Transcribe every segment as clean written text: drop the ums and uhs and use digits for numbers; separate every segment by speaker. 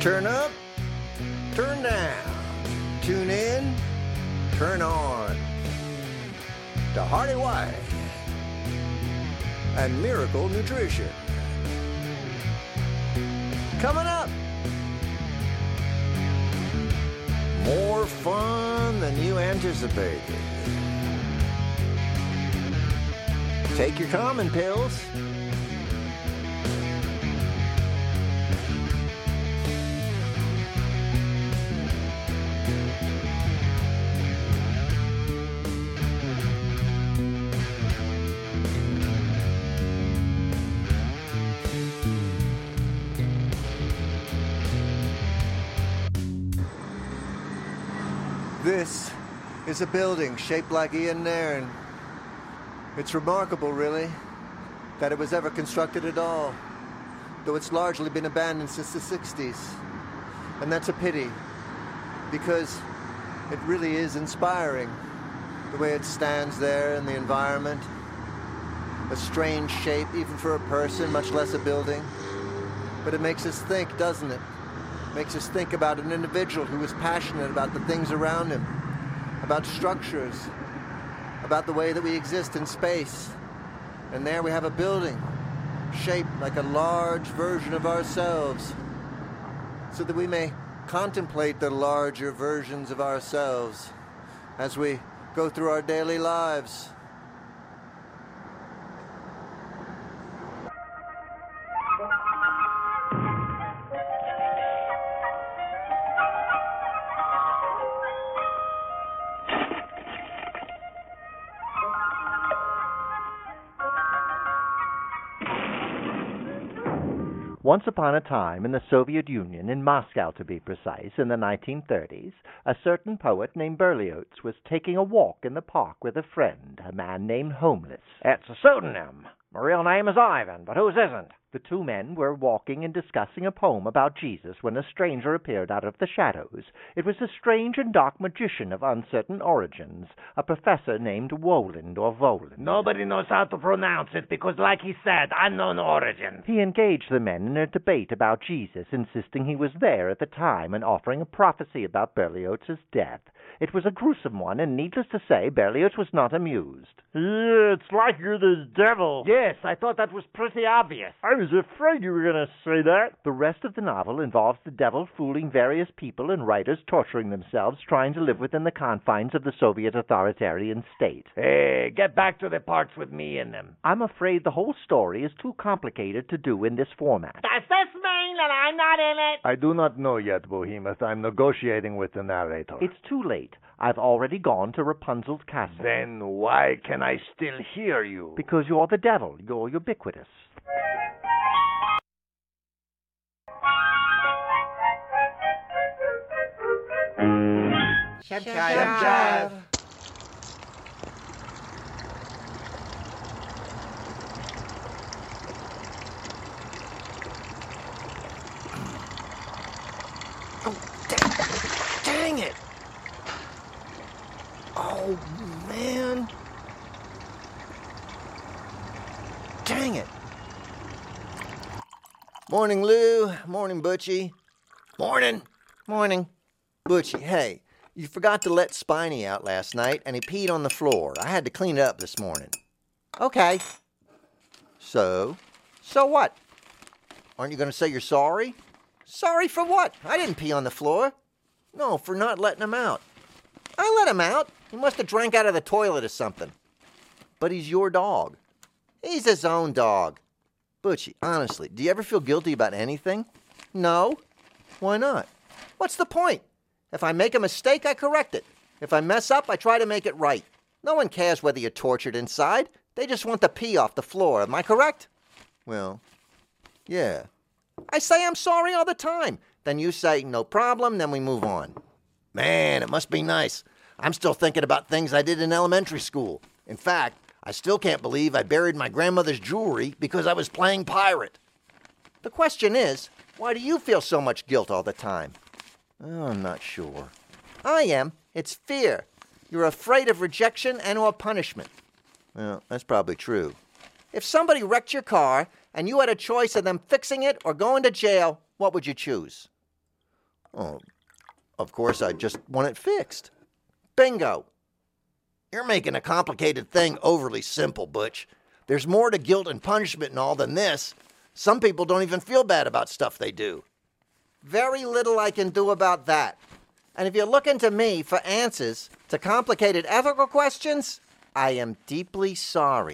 Speaker 1: Turn up, turn down, tune in, turn on to Hardy White and Miracle Nutrition. Coming up, more fun than you anticipated. Take your common pills. This is a building shaped like Ian Nairn. It's remarkable, really, that it was ever constructed at all, though it's largely been abandoned since the 60s. And that's a pity, because it really is inspiring, the way it stands there in the environment. A strange shape, even for a person, much less a building. But it makes us think, doesn't it? Makes us think about an individual who is passionate about the things around him, about structures, about the way that we exist in space. And there we have a building shaped like a large version of ourselves, so that we may contemplate the larger versions of ourselves as we go through our daily lives.
Speaker 2: Once upon a time in the Soviet Union, in Moscow to be precise, in the 1930s, a certain poet named Berlioz was taking a walk in the park with a friend, a man named Homeless.
Speaker 3: It's a pseudonym. My real name is Ivan, but whose isn't?
Speaker 2: The two men were walking and discussing a poem about Jesus when a stranger appeared out of the shadows. It was a strange and dark magician of uncertain origins, a professor named Woland or Voland.
Speaker 3: Nobody knows how to pronounce it because, like he said, unknown origin.
Speaker 2: He engaged the men in a debate about Jesus, insisting he was there at the time and offering a prophecy about Berlioz's death. It was a gruesome one, and needless to say, Berlioz was not amused.
Speaker 4: Yeah, it's like you're the devil.
Speaker 3: Yes, I thought that was pretty obvious.
Speaker 4: I was afraid you were going to say that.
Speaker 2: The rest of the novel involves the devil fooling various people and writers torturing themselves, trying to live within the confines of the Soviet authoritarian state.
Speaker 3: Hey, get back to the parts with me in them.
Speaker 2: I'm afraid the whole story is too complicated to do in this format.
Speaker 3: Does this mean that I'm not in it?
Speaker 4: I do not know yet, Behemoth. I'm negotiating with the narrator.
Speaker 2: It's too late. I've already gone to Rapunzel's castle.
Speaker 4: Then why can I still hear you?
Speaker 2: Because you're the devil. You're ubiquitous.
Speaker 1: Shab, shab. Oh, dang it! Oh, man. Dang it. Morning, Lou. Morning, Butchie. Morning. Morning. Butchie, hey, you forgot to let Spiny out last night, and he peed on the floor. I had to clean it up this morning. Okay. So what? Aren't you going to say you're sorry? Sorry for what? I didn't pee on the floor. No, for not letting him out. I let him out. He must have drank out of the toilet or something. But he's your dog. He's his own dog. Butchie, honestly, do you ever feel guilty about anything? No. Why not? What's the point? If I make a mistake, I correct it. If I mess up, I try to make it right. No one cares whether you're tortured inside. They just want the pee off the floor. Am I correct? Well, yeah. I say I'm sorry all the time. Then you say, no problem, then we move on. Man, it must be nice. I'm still thinking about things I did in elementary school. In fact, I still can't believe I buried my grandmother's jewelry because I was playing pirate. The question is, why do you feel so much guilt all the time? Oh, I'm not sure. I am. It's fear. You're afraid of rejection and or punishment. Well, that's probably true. If somebody wrecked your car and you had a choice of them fixing it or going to jail, what would you choose? Oh, of course, I just want it fixed. Bingo! You're making a complicated thing overly simple, Butch. There's more to guilt and punishment and all than this. Some people don't even feel bad about stuff they do. Very little I can do about that. And if you're looking to me for answers to complicated ethical questions, I am deeply sorry.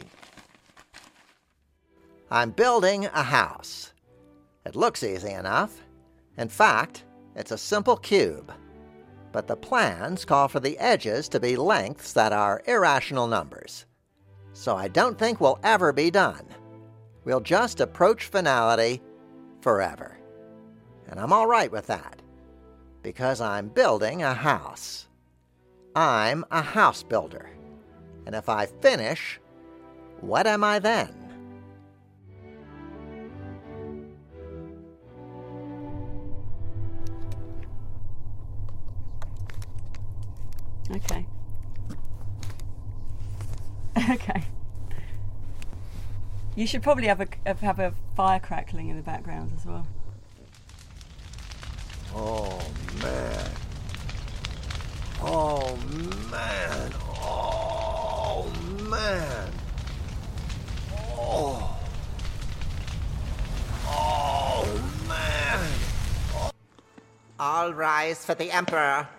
Speaker 1: I'm building a house. It looks easy enough. In fact, it's a simple cube. But the plans call for the edges to be lengths that are irrational numbers. So I don't think we'll ever be done. We'll just approach finality forever. And I'm all right with that. Because I'm building a house. I'm a house builder. And if I finish, what am I then?
Speaker 5: Okay. Okay. You should probably have a fire crackling in the background as well.
Speaker 1: Oh, man. Oh, man. Oh, man. Oh. Oh, man. All rise for the Emperor.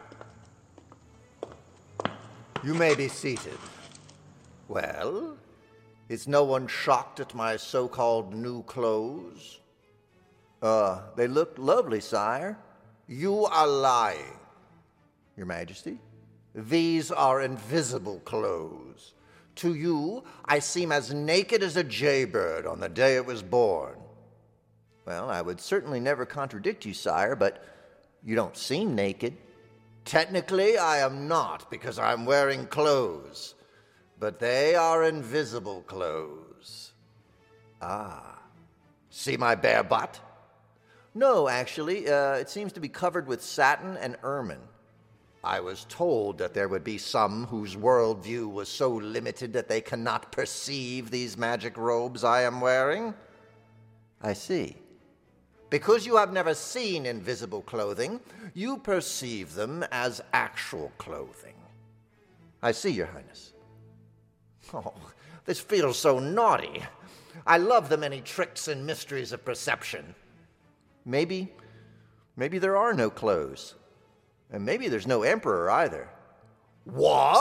Speaker 1: You may be seated. Well, is no one shocked at my so-called new clothes? They look lovely, sire. You are lying. Your Majesty, these are invisible clothes. To you, I seem as naked as a jaybird on the day it was born. Well, I would certainly never contradict you, sire, but you don't seem naked. Technically, I am not, because I'm wearing clothes. But they are invisible clothes. Ah. See my bare butt? No, actually, it seems to be covered with satin and ermine. I was told that there would be some whose worldview was so limited that they cannot perceive these magic robes I am wearing. I see. Because you have never seen invisible clothing, you perceive them as actual clothing. I see, Your Highness. Oh, this feels so naughty. I love the many tricks and mysteries of perception. Maybe there are no clothes. And maybe there's no emperor either. What?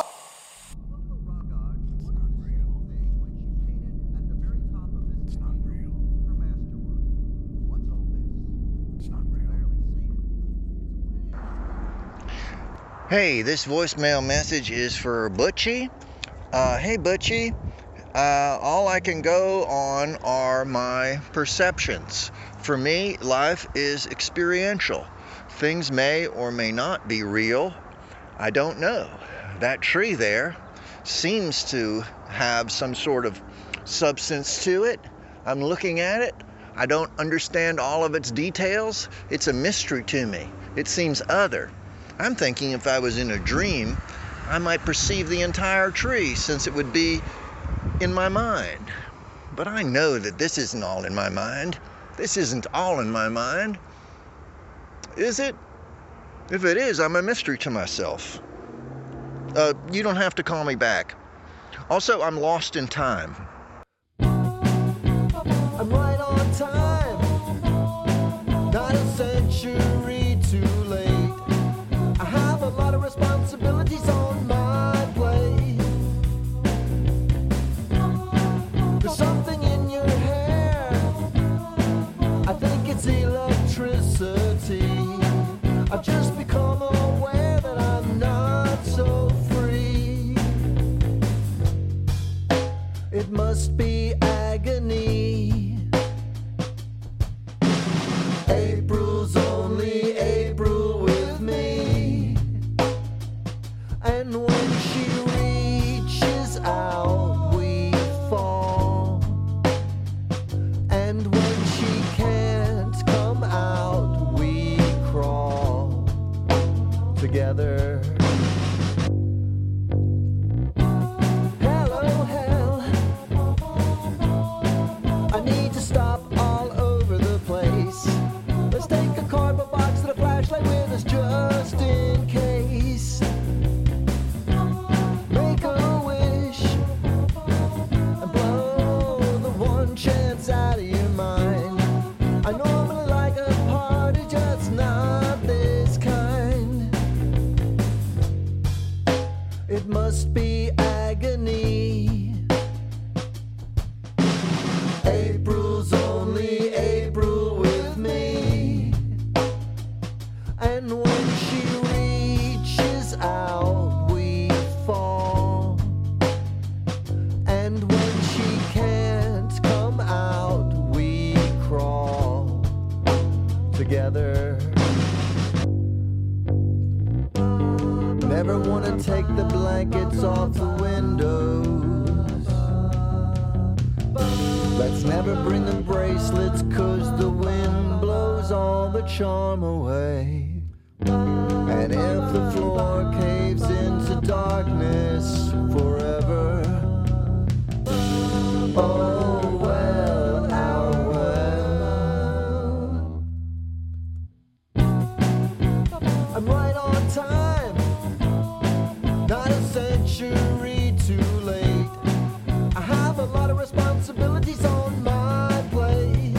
Speaker 1: Hey, this voicemail message is for Butchie. Hey, Butchie. All I can go on are my perceptions. For me, life is experiential. Things may or may not be real. I don't know. That tree there seems to have some sort of substance to it. I'm looking at it. I don't understand all of its details. It's a mystery to me. It seems other. I'm thinking if I was in a dream, I might perceive the entire tree since it would be in my mind. But I know that this isn't all in my mind. This isn't all in my mind. Is it? If it is, I'm a mystery to myself. You don't have to call me back. Also, I'm lost in time. I'm right on time. Not a century too late. I have a lot of responsibilities on my plate. There's something in your hair. I think it's electricity. I've just become aware that I'm not so free. It must be agony. April's only April with me. And when she reaches out, we fall. And when she can't come out, we crawl together. Hello, hell. I need to stop all over the place. Let's take a cardboard box and a flashlight with that's not this kind. It must be agony. April's only April with me. And when she reaches out, we fall. And when she can't come out, we crawl together. Never wanna take the blankets off the windows. Let's never bring the bracelets, 'cause the wind blows all the charm away. And if the floor caves into darkness forever, oh well, our well. I'm right on time, not a century too late. I have a lot of responsibilities on my plate.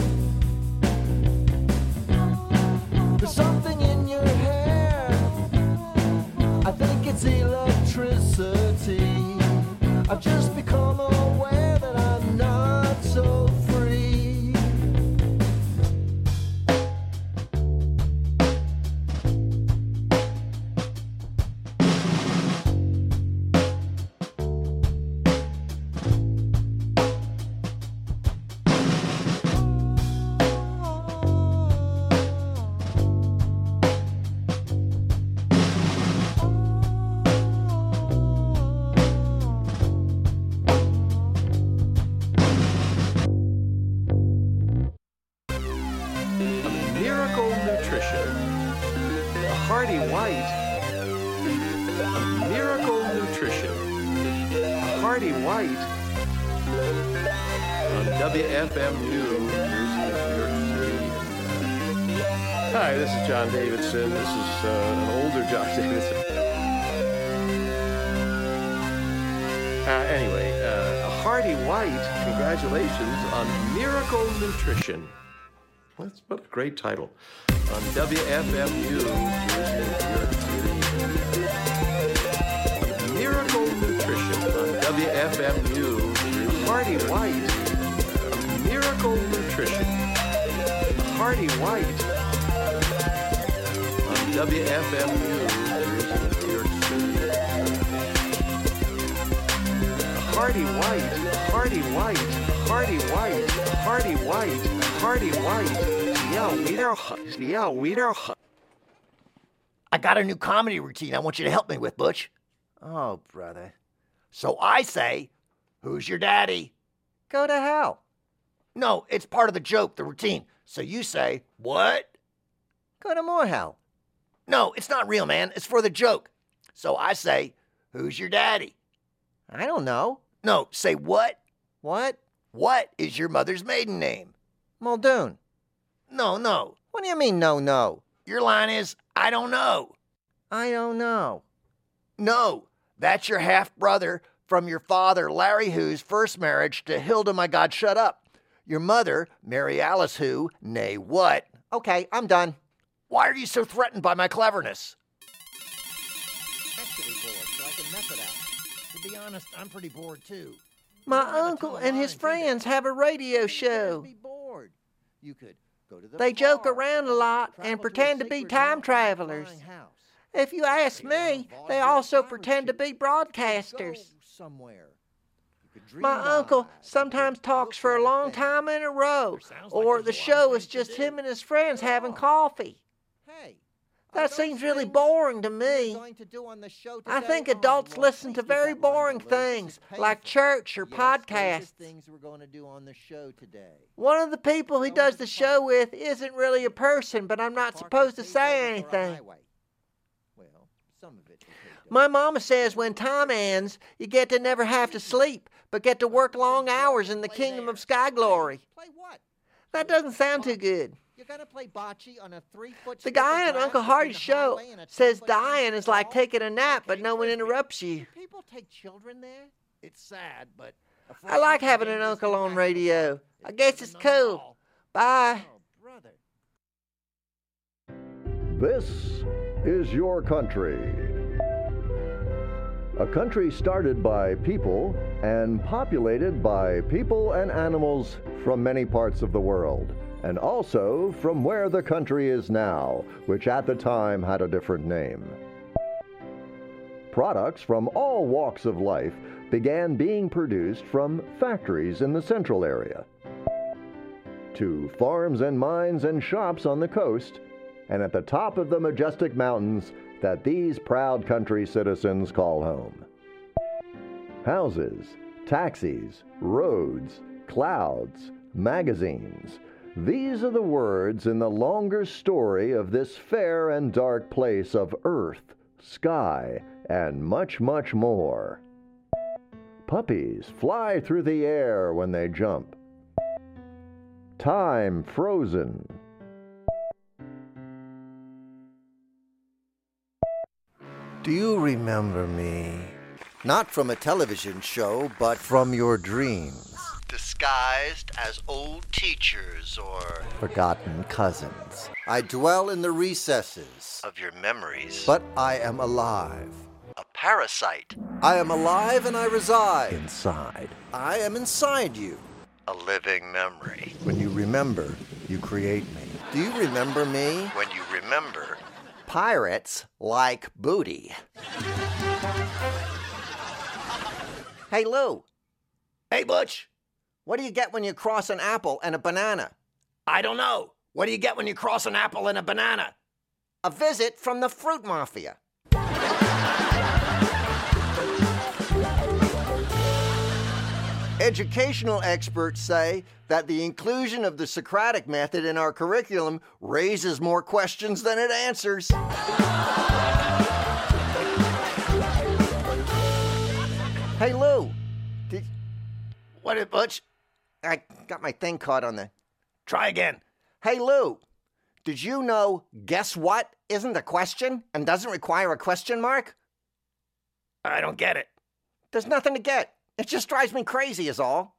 Speaker 1: There's something in your hair, I think it's electricity. I've just become aware that I'm not so free.
Speaker 6: Miracle Nutrition. A Hearty White. Miracle Nutrition. A Hearty White. On WFMU, New York City. Hi, this is John Davidson. This is an older John Davidson. Anyway, A Hearty White. Congratulations on Miracle Nutrition. What a great title. On WFMU, Miracle Nutrition on WFMU, Hearty White. Miracle Nutrition. Hearty White on WFMU, New York City. Hearty White, Hearty White, Hearty White, Hearty White, Hearty White. Yeah, we are.
Speaker 1: I got a new comedy routine I want you to help me with, Butch.
Speaker 2: Oh, brother.
Speaker 1: So I say, who's your daddy?
Speaker 2: Go to hell.
Speaker 1: No, it's part of the joke, the routine. So you say, what?
Speaker 2: Go to more hell.
Speaker 1: No, it's not real, man. It's for the joke. So I say, who's your daddy?
Speaker 2: I don't know.
Speaker 1: No, say what?
Speaker 2: What?
Speaker 1: What is your mother's maiden name?
Speaker 2: Muldoon.
Speaker 1: No.
Speaker 2: What do you mean, no?
Speaker 1: Your line is, I don't know.
Speaker 2: I don't know.
Speaker 1: No, that's your half-brother from your father, Larry Who's first marriage to Hilda, my God, shut up. Your mother, Mary Alice Who, nay what?
Speaker 2: Okay, I'm done.
Speaker 1: Why are you so threatened by my cleverness?
Speaker 7: Actually bored, so I can mess it out. To be honest, I'm pretty bored too.
Speaker 2: My uncle and his friends have a radio show.
Speaker 7: Be bored. You could go to the
Speaker 2: They joke
Speaker 7: bar,
Speaker 2: around a lot
Speaker 7: travel
Speaker 2: and
Speaker 7: to a
Speaker 2: pretend to be
Speaker 7: sacred
Speaker 2: time
Speaker 7: mountain,
Speaker 2: travelers.
Speaker 7: flying house.
Speaker 2: If you ask me, they also pretend to be
Speaker 7: Go
Speaker 2: broadcasters.
Speaker 7: somewhere. You could dream
Speaker 2: My uncle
Speaker 7: wide.
Speaker 2: sometimes
Speaker 7: You could
Speaker 2: talks
Speaker 7: look
Speaker 2: for a
Speaker 7: at
Speaker 2: long
Speaker 7: things.
Speaker 2: time in a row,
Speaker 7: Sounds like
Speaker 2: or
Speaker 7: there's
Speaker 2: the
Speaker 7: a lot of
Speaker 2: show is
Speaker 7: things to
Speaker 2: just
Speaker 7: do.
Speaker 2: him and his friends having
Speaker 7: Oh.
Speaker 2: coffee.
Speaker 7: Hey, are
Speaker 2: That
Speaker 7: those
Speaker 2: seems really
Speaker 7: things
Speaker 2: boring to
Speaker 7: we're
Speaker 2: me.
Speaker 7: going to do on the show
Speaker 2: I
Speaker 7: today?
Speaker 2: think
Speaker 7: Oh,
Speaker 2: adults
Speaker 7: Lord,
Speaker 2: listen to
Speaker 7: please keep
Speaker 2: very
Speaker 7: that line
Speaker 2: boring
Speaker 7: below. This is
Speaker 2: things, like
Speaker 7: painful.
Speaker 2: church or
Speaker 7: Yes, those are
Speaker 2: podcasts.
Speaker 7: things we're going to do on the show today.
Speaker 2: One of the people he
Speaker 7: Going
Speaker 2: does
Speaker 7: to
Speaker 2: the
Speaker 7: the
Speaker 2: show
Speaker 7: park.
Speaker 2: with isn't really a person, but I'm not
Speaker 7: Park
Speaker 2: supposed to
Speaker 7: is
Speaker 2: say
Speaker 7: paved over a
Speaker 2: anything.
Speaker 7: highway. Well, some of it is paved over.
Speaker 2: My mama says when time ends, you get to never have to sleep, but get to work long hours in the kingdom of sky glory.
Speaker 7: Play what?
Speaker 2: That doesn't sound too good.
Speaker 7: You're going to play bocce on a 3-foot
Speaker 2: The
Speaker 7: strip
Speaker 2: guy
Speaker 7: of
Speaker 2: on
Speaker 7: grass
Speaker 2: Uncle
Speaker 7: between
Speaker 2: Hardy's
Speaker 7: the
Speaker 2: show
Speaker 7: highway and a
Speaker 2: says
Speaker 7: 10-foot
Speaker 2: dying is like
Speaker 7: wall?
Speaker 2: taking a nap, but
Speaker 7: Okay,
Speaker 2: no one
Speaker 7: Frisbee.
Speaker 2: interrupts you.
Speaker 7: Do people take children there? It's sad, but
Speaker 2: I like having an uncle on radio. I guess it's cool. Bye.
Speaker 7: Oh, brother.
Speaker 8: This is your country. A country started by people and populated by people and animals from many parts of the world, and also from where the country is now, which at the time had a different name. Products from all walks of life began being produced from factories in the central area, to farms and mines and shops on the coast, and at the top of the majestic mountains that these proud country citizens call home. Houses, taxis, roads, clouds, magazines. These are the words in the longer story of this fair and dark place of earth, sky, and much, much more. Puppies fly through the air when they jump. Time frozen.
Speaker 1: Do you remember me? Not from a television show, but from your dreams. Disguised as old teachers or forgotten cousins. I dwell in the recesses of your memories. But I am alive. A parasite. I am alive and I reside inside. I am inside you. A living memory. When you remember, you create me. Do you remember me? When you remember, pirates like booty. Hey, Lou.
Speaker 7: Hey, Butch.
Speaker 1: What do you get when you cross an apple and a banana?
Speaker 7: I don't know. What do you get when you cross an apple and a banana?
Speaker 1: A visit from the fruit mafia. Educational experts say that the inclusion of the Socratic method in our curriculum raises more questions than it answers. Hey, Lou.
Speaker 7: What is Butch?
Speaker 1: I got my thing caught on the...
Speaker 7: Try again.
Speaker 1: Hey, Lou. Did you know guess what isn't a question and doesn't require a question mark?
Speaker 7: I don't get it.
Speaker 1: There's nothing to get. It just drives me crazy is all.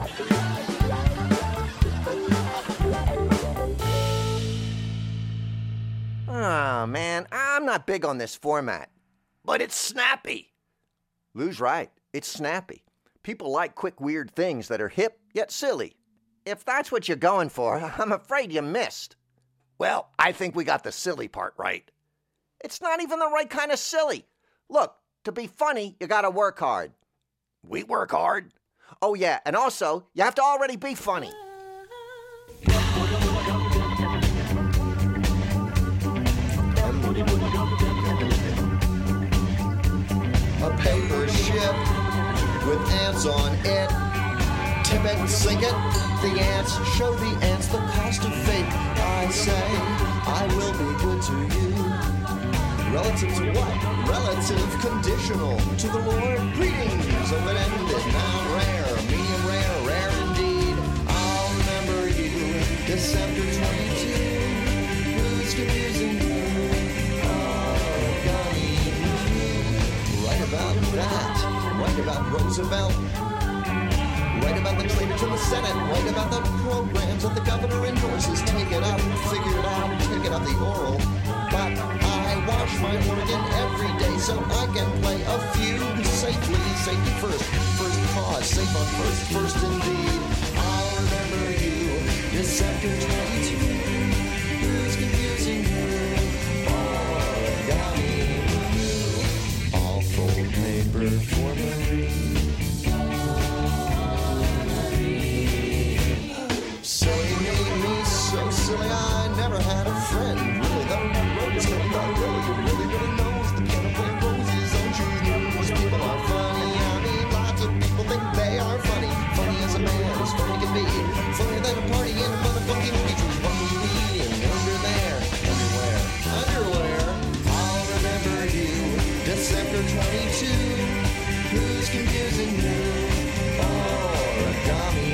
Speaker 1: Oh, man, I'm not big on this format.
Speaker 7: But it's snappy.
Speaker 1: Lou's right. It's snappy. People like quick, weird things that are hip yet silly. If that's what you're going for, I'm afraid you missed.
Speaker 7: Well, I think we got the silly part right.
Speaker 1: It's not even the right kind of silly. Look, to be funny, you gotta work hard.
Speaker 7: We work hard.
Speaker 1: Oh, yeah, and also, you have to already be funny.
Speaker 9: A paper ship with ants on it. Tip it and sink it. The ants show the ants the cost of fate. I say, I will be good to you. Relative to what? Relative conditional. To the Lord, greetings, open-ended, noun rare, medium rare, rare indeed. I'll remember you, December 22. Who's confusing you? Right about that. Right about Roosevelt. Right about the traitors in the Senate. Right about the programs that the governor endorses. Take it up, figure it out, take it up the oral. But I wash my organ every day so I can play a few safely. Safety first. First cause. Safe on first. First indeed. I'll remember you. December 22. Who's confusing you? Origami. I'll fold paper for Marie. Silly me, so silly I never had a friend. Really, the road is coming by really knows the piano player roses on shoes. Most people are funny. I mean, lots of people think they are funny. Funny as a man, as funny can be. Funnier than a party in a motherfucking beach. What will you be in under there? Underwear. I'll remember you. December 22. Who's confusing you? Origami.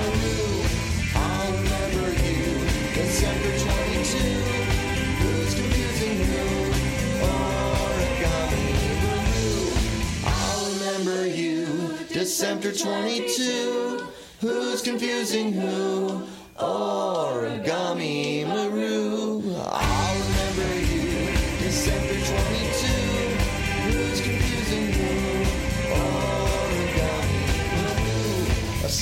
Speaker 9: December 22, who's confusing who? Origami Maru. I'll remember you. December 22, who's confusing who? Origami Maru. I'll remember you.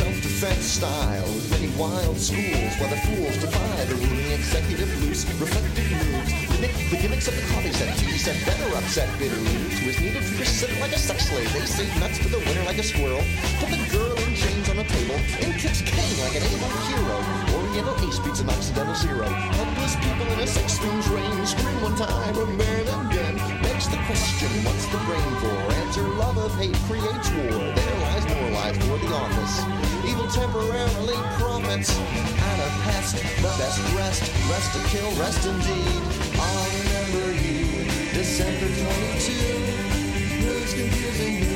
Speaker 9: self-defense style. Many wild schools where the fools defy the ruling executive loose, reflective moves. The gimmicks of the coffee set, TV set, better upset bitter lose. Who is needed to just sit like a sex slave. They say nuts to the winner like a squirrel. Put the girl in chains on a table. In kicks King like an able hero. Oriental ace beats an Occidental zero. Helpless people in a sex stream's reign. Scream one time and then again. Begs the question, what's the brain for? Answer, love of hate creates war. There lies more lies for the office. Evil temporarily profits. Out of pest, the best rest. Rest to kill, rest indeed. I'll remember you, December 22. Who's confusing who?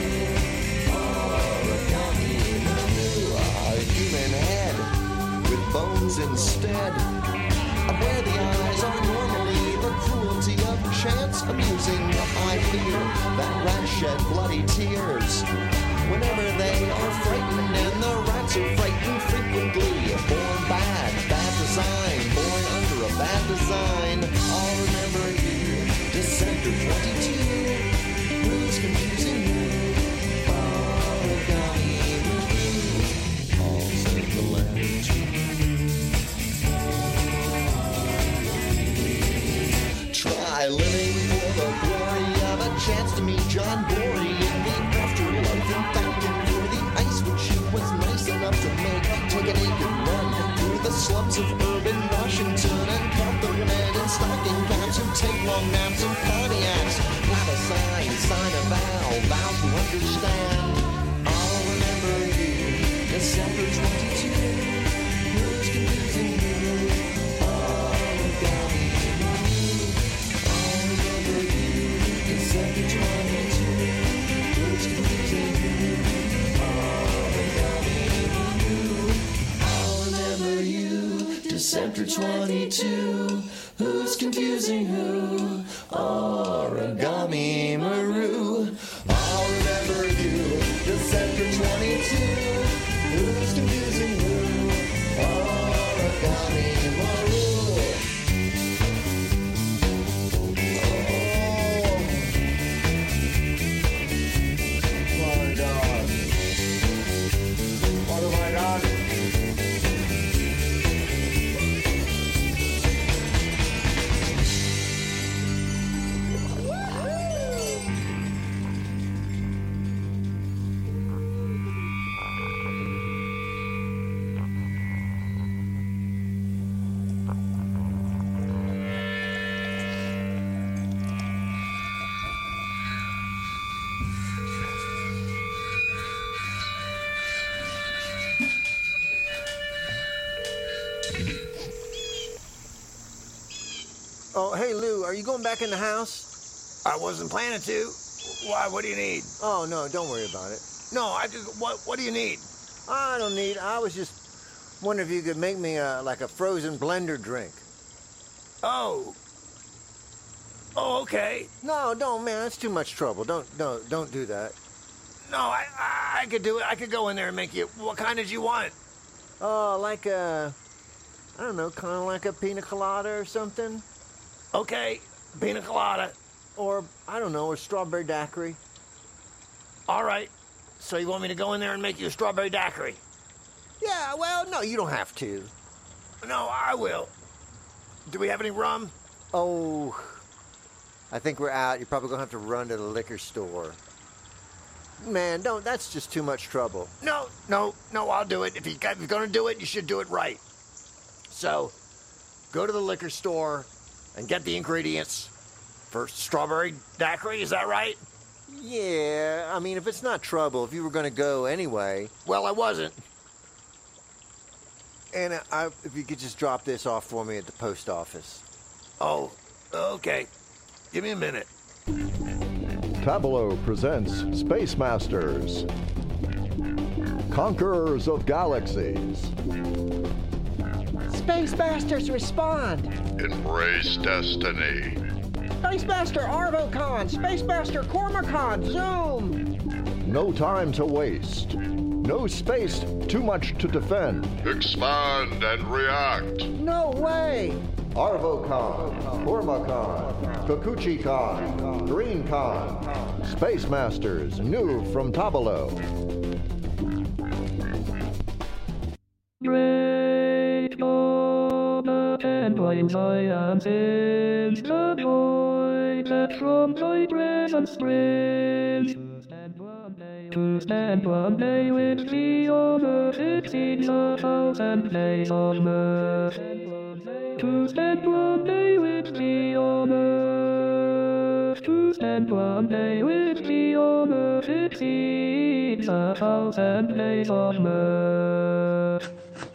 Speaker 9: Origami Maru. A human head with bones instead. Where the eyes are normally the cruelty of chance amusing. I fear that rats shed bloody tears whenever they are frightened, and the rats are frightened frequently. Born bad, bad design, born under a bad design. I'll remember you, December 22. Who's confusing who? Origami Maru. I'll send the letter to you. Try living for the glory of a chance to meet John Bory in the afterlife, and thanking for the ice which he was nice enough to make. Take a naked run through the slums of urban Washington and count the men in stocking caps who take long naps in Pontiacs. Plant a sign, sign a vow, vow to understand. I'll remember you, December 22. Who's confusing you? Origami Maru. I'll remember you, December 22. Who's confusing you? Origami Maru. I'll remember you, December 22. Who's confusing who? Origami Maru. I'll remember you, December 22. Who's confusing who? Origami Maru. Oh my God. Oh my God.
Speaker 1: Oh, hey, Lou, are you going back in the house?
Speaker 3: I wasn't planning to. Why? What do you need?
Speaker 1: Oh, no, don't worry about it.
Speaker 3: No, what do you need?
Speaker 1: I don't need. I was just wondering if you could make me like a frozen blender drink.
Speaker 3: Oh, okay.
Speaker 1: No, don't, man. That's too much trouble. Don't do that.
Speaker 3: No, I could do it. I could go in there and make you. What kind did you want?
Speaker 1: Oh, like I don't know, kind of like a pina colada or something.
Speaker 3: Okay, pina colada.
Speaker 1: Or, I don't know, a strawberry daiquiri.
Speaker 3: All right. So you want me to go in there and make you a strawberry daiquiri?
Speaker 1: Yeah, well, no, you don't have to.
Speaker 3: No, I will. Do we have any rum?
Speaker 1: Oh, I think we're out. You're probably going to have to run to the liquor store. Man, that's just too much trouble.
Speaker 3: No, I'll do it. If you're going to do it, you should do it right. So, go to the liquor store and get the ingredients for strawberry daiquiri, is that right?
Speaker 1: Yeah, I mean, if it's not trouble, if you were going to go anyway.
Speaker 3: Well, I wasn't.
Speaker 1: And if you could just drop this off for me at the post office.
Speaker 3: Oh, okay. Give me a minute.
Speaker 8: Tableau presents Space Masters, Conquerors of Galaxies.
Speaker 7: Space Masters respond!
Speaker 10: Embrace destiny.
Speaker 7: Space Master Arvocon! Space Master Cormacon! Zoom!
Speaker 8: No time to waste. No space too much to defend.
Speaker 10: Expand and react.
Speaker 7: No way!
Speaker 8: Arvocon, Cormacon, Kikuchi-Con, Green-Con, Space Masters, new from Tableau.
Speaker 11: find joy and sins, the joy that from thy presence springs. To stand one day with thee on earth exceeds 1,000 days on earth. To stand one day with thee on earth. To stand one day with thee on earth exceeds 1,000 days on earth.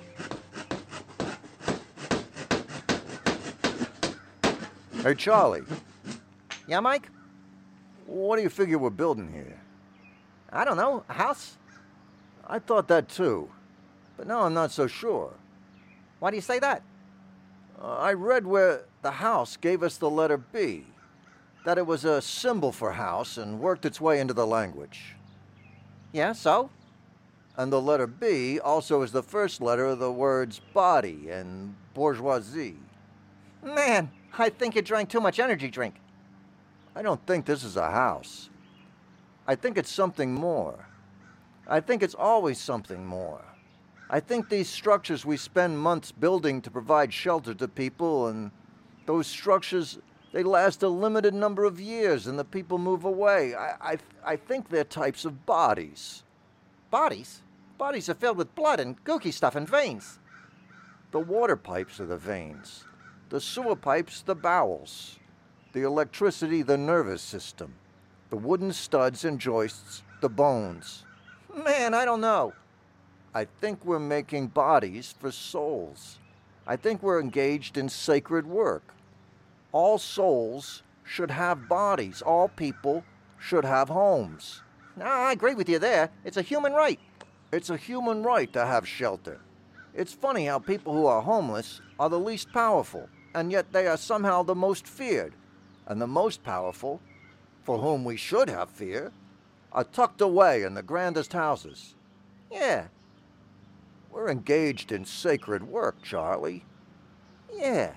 Speaker 1: Hey, Charlie. Yeah, Mike? What do you figure we're building here? I don't know. A house? I thought that too. But now I'm not so sure. Why do you say that? I read where the house gave us the letter B. That it was a symbol for house and worked its way into the language. Yeah, so? And the letter B also is the first letter of the words body and bourgeoisie. Man, I think you drank too much energy drink. I don't think this is a house. I think it's something more. I think it's always something more. I think these structures we spend months building to provide shelter to people, and those structures, they last a limited number of years and the people move away. I think they're types of bodies. Bodies? Bodies are filled with blood and gooky stuff and veins. The water pipes are the veins. The sewer pipes, the bowels. The electricity, the nervous system. The wooden studs and joists, the bones. Man, I don't know. I think we're making bodies for souls. I think we're engaged in sacred work. All souls should have bodies. All people should have homes. No, I agree with you there. It's a human right. It's a human right to have shelter. It's funny how people who are homeless are the least powerful, and yet they are somehow the most feared. And the most powerful, for whom we should have fear, are tucked away in the grandest houses. Yeah. We're engaged in sacred work, Charlie. Yeah.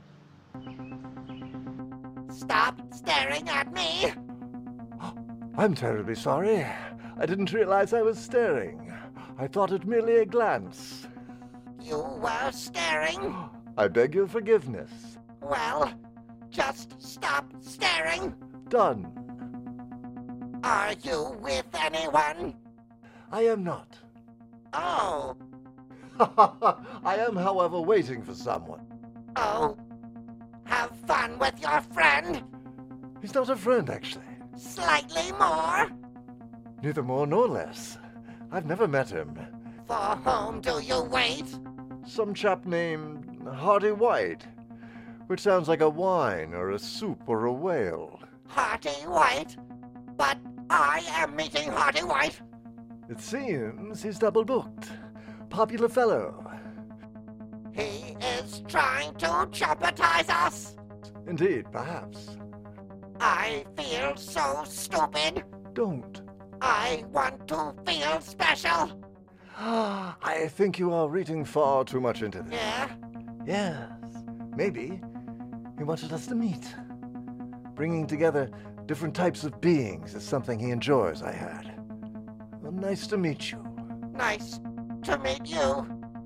Speaker 12: Stop staring at me!
Speaker 4: I'm terribly sorry. I didn't realize I was staring. I thought it merely a glance.
Speaker 12: You were staring?
Speaker 4: I beg your forgiveness.
Speaker 12: Well, just stop staring.
Speaker 4: Done.
Speaker 12: Are you with anyone?
Speaker 4: I am not.
Speaker 12: Oh.
Speaker 4: I am, however, waiting for someone.
Speaker 12: Oh. Have fun with your friend.
Speaker 4: He's not a friend, actually.
Speaker 12: Slightly more?
Speaker 4: Neither more nor less. I've never met him.
Speaker 12: For whom do you wait?
Speaker 4: Some chap named Hardy White, which sounds like a wine or a soup or a whale.
Speaker 12: Hardy White? But I am meeting Hardy White.
Speaker 4: It seems he's double booked. Popular fellow.
Speaker 12: He is trying to jeopardize us.
Speaker 4: Indeed, perhaps.
Speaker 12: I feel so stupid.
Speaker 4: Don't.
Speaker 12: I want to feel special.
Speaker 4: I think you are reading far too much into this.
Speaker 12: Yeah?
Speaker 4: Yes. Maybe he wanted us to meet. Bringing together different types of beings is something he enjoys, I heard. Well, nice to meet you.
Speaker 12: Nice to meet you.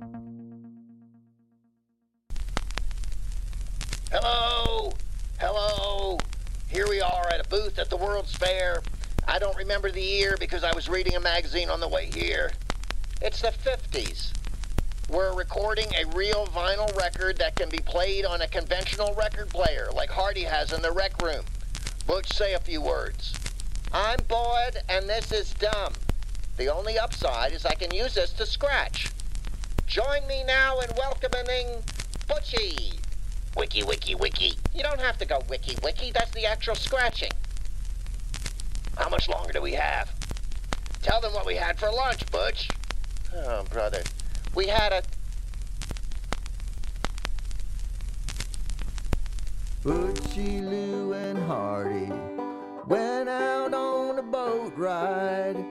Speaker 3: Hello! Hello! Here we are at a booth at the World's Fair. I don't remember the year because I was reading a magazine on the way here. It's the 50s. We're recording a real vinyl record that can be played on a conventional record player like Hardy has in the rec room. Butch, say a few words. I'm bored and this is dumb. The only upside is I can use this to scratch. Join me now in welcoming Butchie. Wiki, wiki, wiki. You don't have to go wiki, wiki. That's the actual scratching. How much longer do we have? Tell them what we had for lunch, Butch. Oh, brother. We had a...
Speaker 1: Butchie, Lou, and Hardy went out on a boat ride.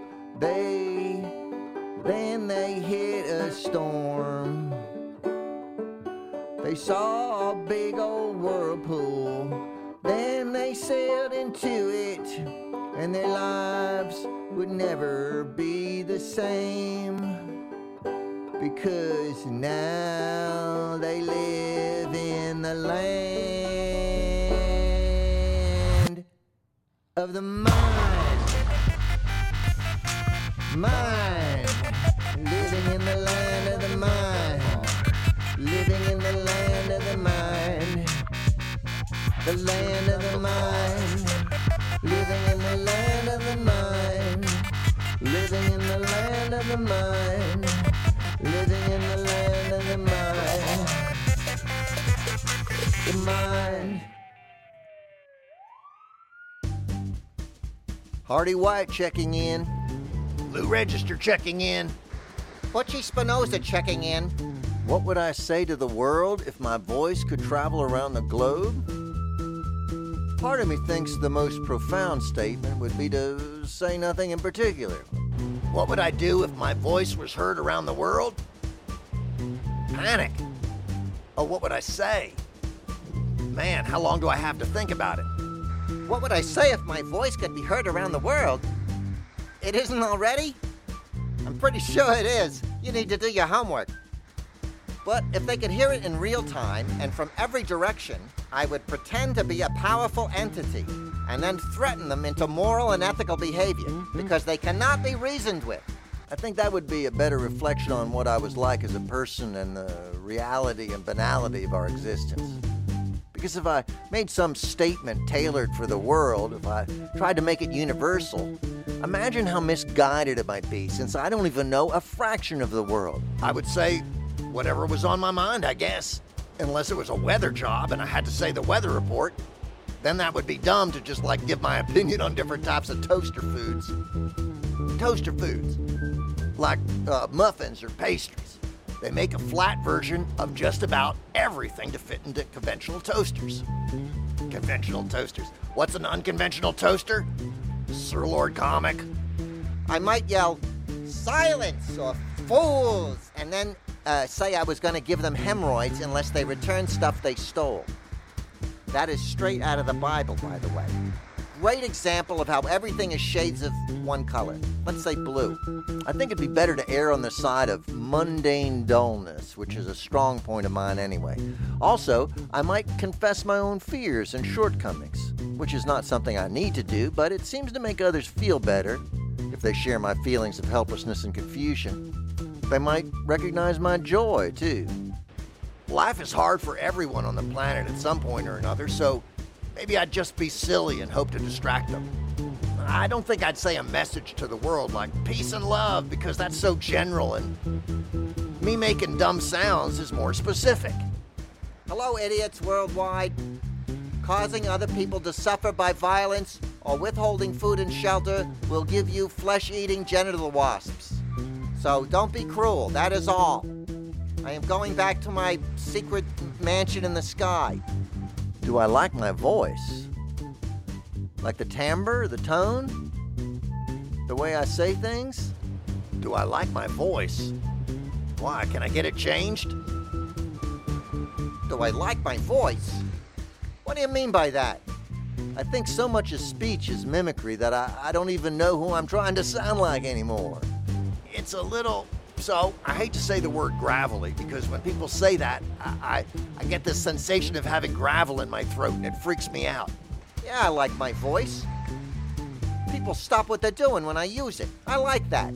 Speaker 1: Then they hit a storm. They saw a big old whirlpool. Then they sailed into it, and their lives would never be the same. because now they live in the land of the mind. Mind. Living in the land of the mind. Living in the land of the mind. The land of the mind. Living in the land of the mind. Living in the land of the mind. Living in the land of the mind. The mind. Hardy White checking in.
Speaker 3: Lou Register checking in.
Speaker 1: Butchie Spinoza checking in. What would I say to the world if my voice could travel around the globe? Part of me thinks the most profound statement would be to say nothing in particular.
Speaker 3: What would I do if my voice was heard around the world? Panic. Oh, what would I say? Man, how long do I have to think about it?
Speaker 1: What would I say if my voice could be heard around the world? It isn't already? I'm pretty sure it is. You need to do your homework. But if they could hear it in real time and from every direction, I would pretend to be a powerful entity and then threaten them into moral and ethical behavior because they cannot be reasoned with. I think that would be a better reflection on what I was like as a person and the reality and banality of our existence. Because if I made some statement tailored for the world, if I tried to make it universal, imagine how misguided it might be, since I don't even know a fraction of the world.
Speaker 3: I would say whatever was on my mind, I guess. Unless it was a weather job and I had to say the weather report. Then that would be dumb to just give my opinion on different types of toaster foods. Toaster foods. Like muffins or pastries. They make a flat version of just about everything to fit into conventional toasters. Conventional toasters. What's an unconventional toaster? Sir Lord Comic.
Speaker 1: I might yell, "Silence!" or "Fools!" and then say I was going to give them hemorrhoids unless they returned stuff they stole. That is straight out of the Bible, by the way. Great example of how everything is shades of one color. Let's say blue. I think it'd be better to err on the side of mundane dullness, which is a strong point of mine anyway. Also, I might confess my own fears and shortcomings, which is not something I need to do, but it seems to make others feel better if they share my feelings of helplessness and confusion. They might recognize my joy, too.
Speaker 3: Life is hard for everyone on the planet at some point or another, so maybe I'd just be silly and hope to distract them. I don't think I'd say a message to the world like peace and love, because that's so general, and me making dumb sounds is more specific.
Speaker 1: Hello, idiots worldwide. Causing other people to suffer by violence or withholding food and shelter will give you flesh-eating genital wasps. So don't be cruel, that is all. I am going back to my secret mansion in the sky.
Speaker 2: Do I like my voice? Like the timbre, the tone? The way I say things?
Speaker 3: Do I like my voice? Why, can I get it changed?
Speaker 1: Do I like my voice? What do you mean by that?
Speaker 2: I think so much of speech is mimicry that I don't even know who I'm trying to sound like anymore.
Speaker 3: It's a little... So, I hate to say the word gravelly, because when people say that, I get this sensation of having gravel in my throat, and it freaks me out.
Speaker 1: Yeah, I like my voice. People stop what they're doing when I use it. I like that.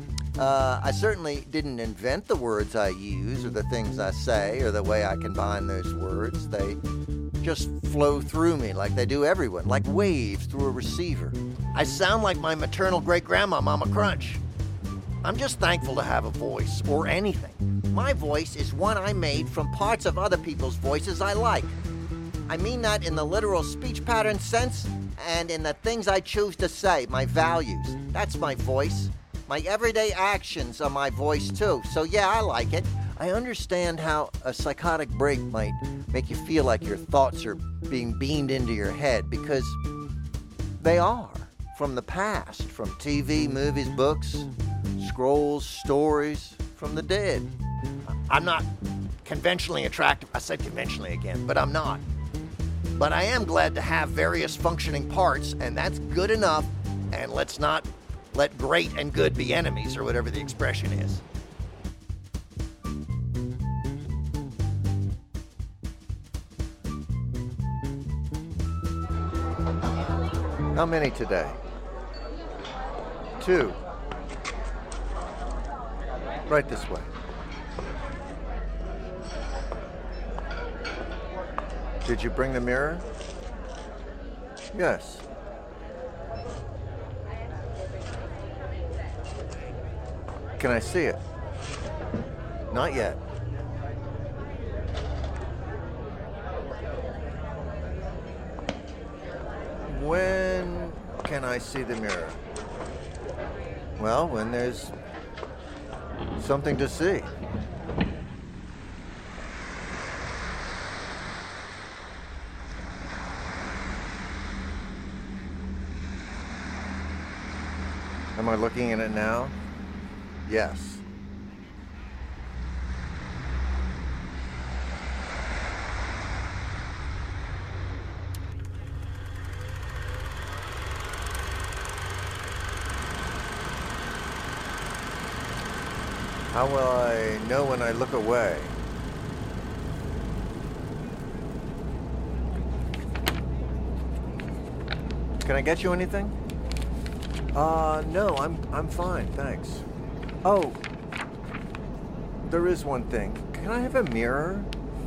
Speaker 2: I certainly didn't invent the words I use, or the things I say, or the way I combine those words. They just flow through me like they do everyone, like waves through a receiver.
Speaker 3: I sound like my maternal great-grandma, Mama Crunch. I'm just thankful to have a voice, or anything.
Speaker 1: My voice is one I made from parts of other people's voices I like. I mean that in the literal speech pattern sense, and in the things I choose to say, my values. That's my voice. My everyday actions are my voice too, so yeah, I like it.
Speaker 2: I understand how a psychotic break might make you feel like your thoughts are being beamed into your head, because they are, from the past, from TV, movies, books, scrolls, stories, from the dead.
Speaker 3: I'm not conventionally attractive. I said conventionally again, but I'm not. But I am glad to have various functioning parts, and that's good enough, and let's not let great and good be enemies, or whatever the expression is.
Speaker 1: How many today? 2. Right this way. Did you bring the mirror? Yes. Can I see it? Not yet. When can I see the mirror? Well, when there's something to see. Am I looking in it now? Yes. How will I know when I look away? Can I get you anything? No, I'm fine, thanks. Oh, there is one thing. Can I have a mirror?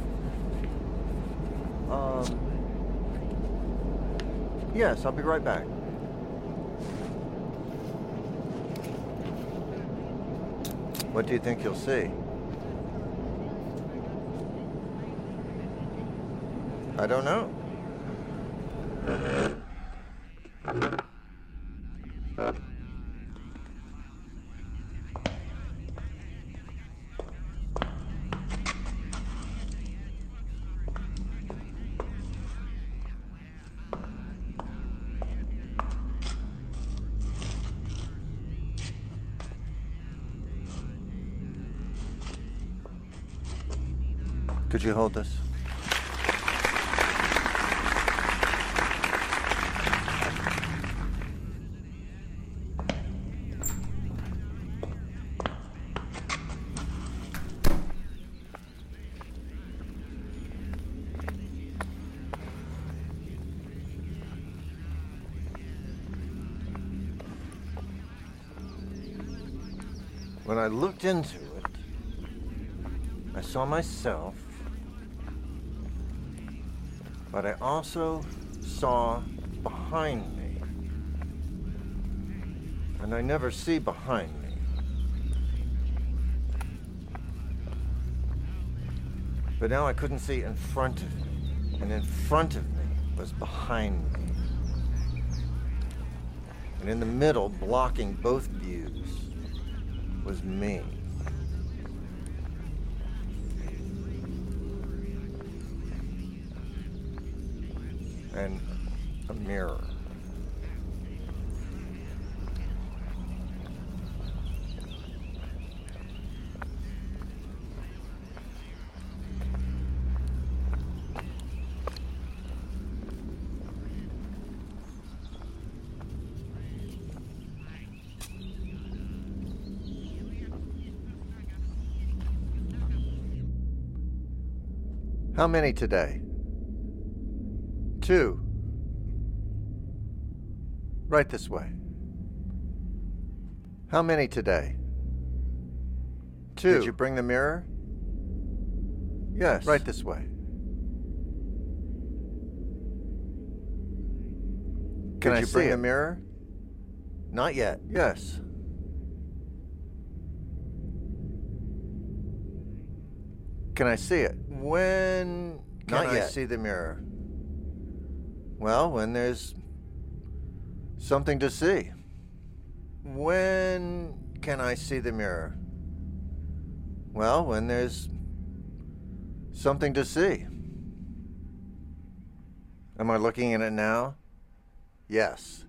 Speaker 1: Yes, I'll be right back. What do you think you'll see? I don't know. Could you hold this? When I looked into it, I saw myself, but I also saw behind me. And I never see behind me. But now I couldn't see in front of me. And in front of me was behind me. And in the middle, blocking both views, was me. And a mirror. How many today? 2. Right this way. How many today? 2. Did you bring the mirror? Yes. Right this way. Can I bring the mirror? Not yet. Yes. Can I see it? When can I see the mirror? Well, when there's something to see. When can I see the mirror? Well, when there's something to see. Am I looking in it now? Yes.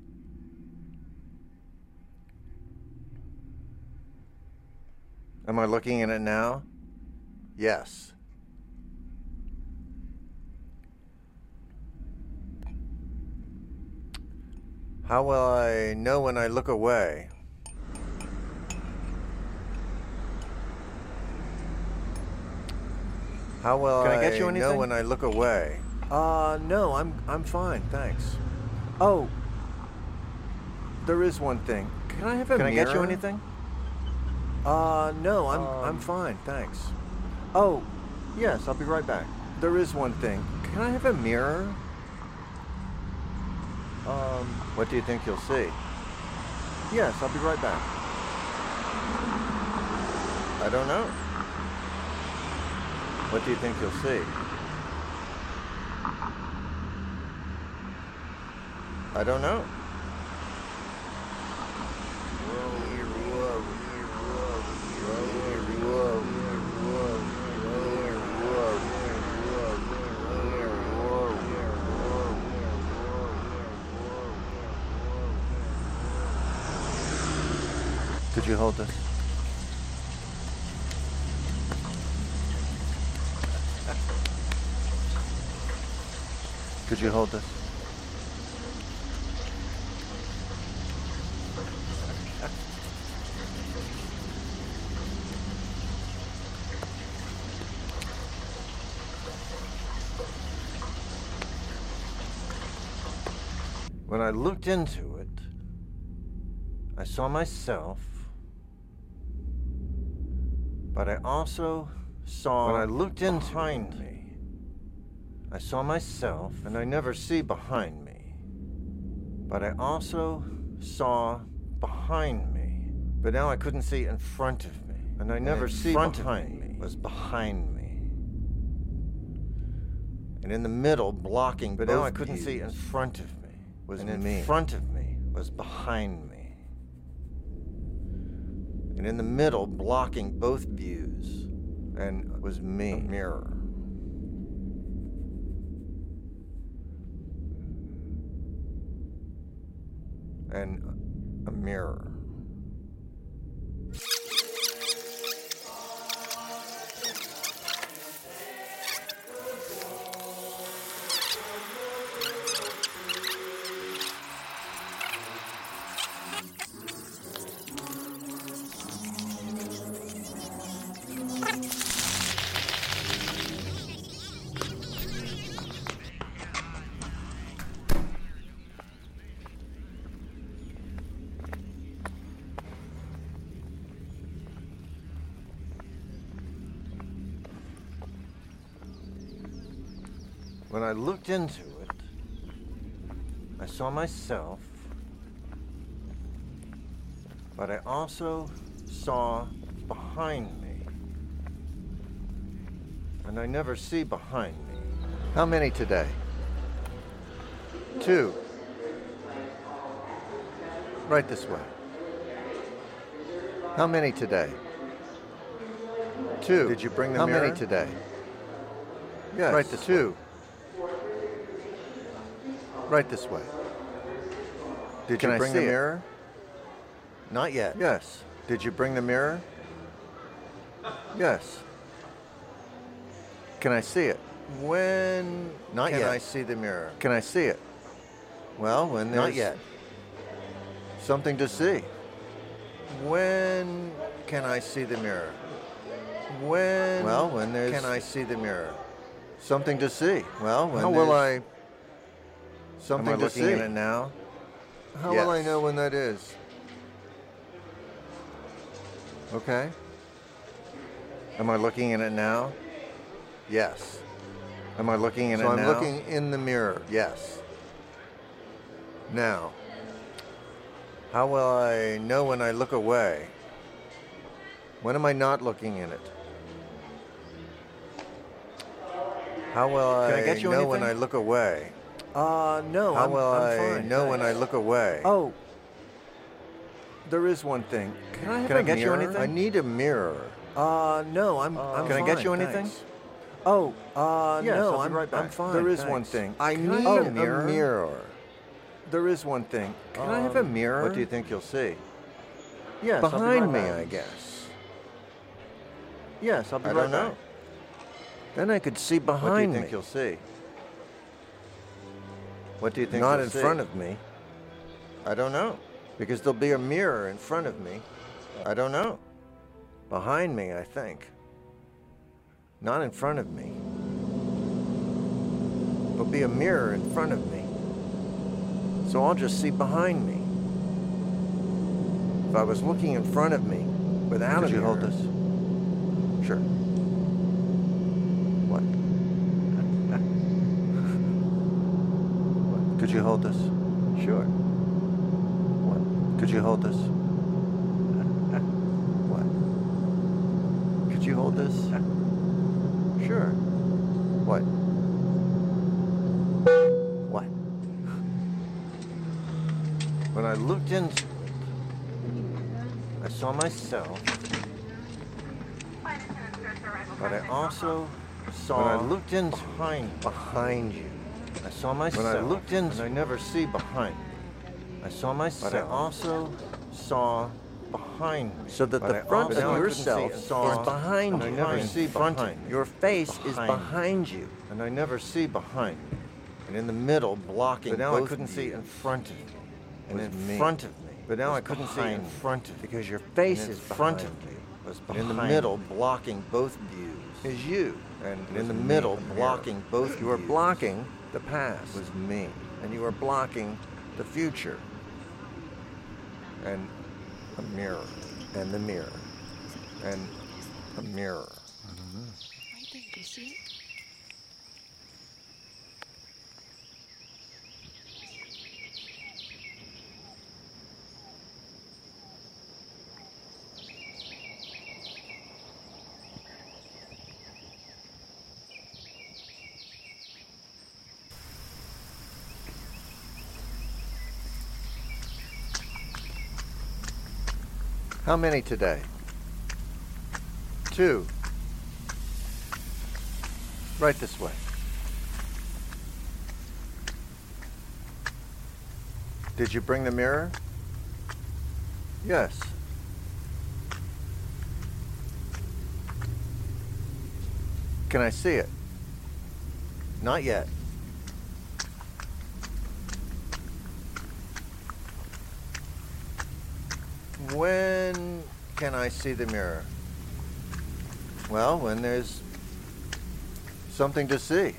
Speaker 1: Am I looking in it now? Yes. How will I know when I look away? How will I get you anything? Know when I look away? No, I'm fine, thanks. Oh,
Speaker 4: There is one thing. Can I have a mirror?
Speaker 1: Can I get you anything?
Speaker 4: No, I'm fine, thanks. Oh, yes, I'll be right back. There is one thing. Can I have a mirror?
Speaker 1: What do you think you'll see?
Speaker 4: Yes, I'll be right back.
Speaker 1: I don't know. What do you think you'll see? I don't know.
Speaker 4: Could you hold this? Could you hold this? When I looked into it, I saw myself, but I also saw when I looked into behind me. I saw myself, and I never see behind me. But I also saw behind me. But now I couldn't see in front of me. And I never see behind me was behind me. And in the middle, blocking, but now I couldn't see in front of me was me. And in front of me was behind me. And in the middle, blocking both views, and was me. A mirror. And a mirror. When I looked into it, I saw myself, but I also saw behind me. And I never see behind me. How many today? 2. Right this way. How many today? 2. Did you bring the mirror? How many today? Yes. Right this 2. Way. Right this way. Did you bring the mirror? Not yet. Yes. Did you bring the mirror? Yes. Can I see it? When Not can yet. I see the mirror? Can I see it? Well, when there's... Not yet. Something to see. When can I see the mirror? When... Well, when there's... Can I see the mirror? Something to see. Well, when How will I... Something Am I looking in it now? How will I know when that is? Okay. Am I looking in it now? Yes. Am I looking in it now? So I'm looking in the mirror. Yes. Now. How will I know when I look away? When am I not looking in it? How will I know when I look away? No, How will I'm fine, I know thanks. When I look away? Oh, there is one thing. Can I get you anything? I need a mirror. No, I'm fine. Can I get you anything? Thanks. Oh, yes, no, I'm right back. I'm fine. There is thanks. One thing. I need a mirror. There is one thing. Can I have a mirror? What do you think you'll see? Yes, behind me, I guess. Yes, I'll be right back. I don't know. Then I could see behind me. What do you think you'll see? What do you think? Not in front of me. I don't know. Because there'll be a mirror in front of me. I don't know. Behind me, I think. Not in front of me. There'll be a mirror in front of me. So I'll just see behind me. If I was looking in front of me without a mirror... Could you hold this? Sure. What? What? Could you hold this? Sure. What? Could you hold this? What? Could you hold this? Sure. What? What? When I looked into it, I saw myself, but I also saw... When I looked in behind you, I saw myself. When I looked in, and I never see behind me. I saw myself, but I also saw behind me. So that the front of yourself is behind you. I never see behind you. Your face is behind you, and I never see behind me. And in the middle, blocking both. But now I couldn't see in front of me. And in front of me. But now I couldn't see in front of me. Because your face is front of me. Was behind. In the middle, blocking both views, is you. And in the middle, blocking both views. You are blocking the past. Was me. And you are blocking the future. And a mirror. And the mirror. And a mirror.
Speaker 5: Right there, do you see it?
Speaker 4: How many today? 2. Right this way. Did you bring the mirror? Yes. Can I see it? Not yet. When can I see the mirror? Well, when there's something to see.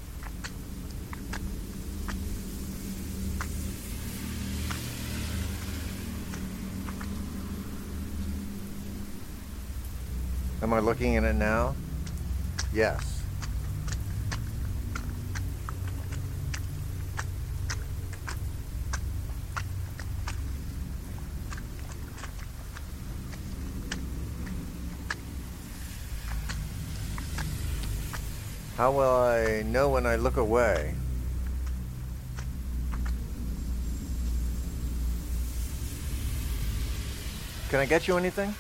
Speaker 4: Am I looking in it now? Yes. How will I know when I look away? Can I get you anything?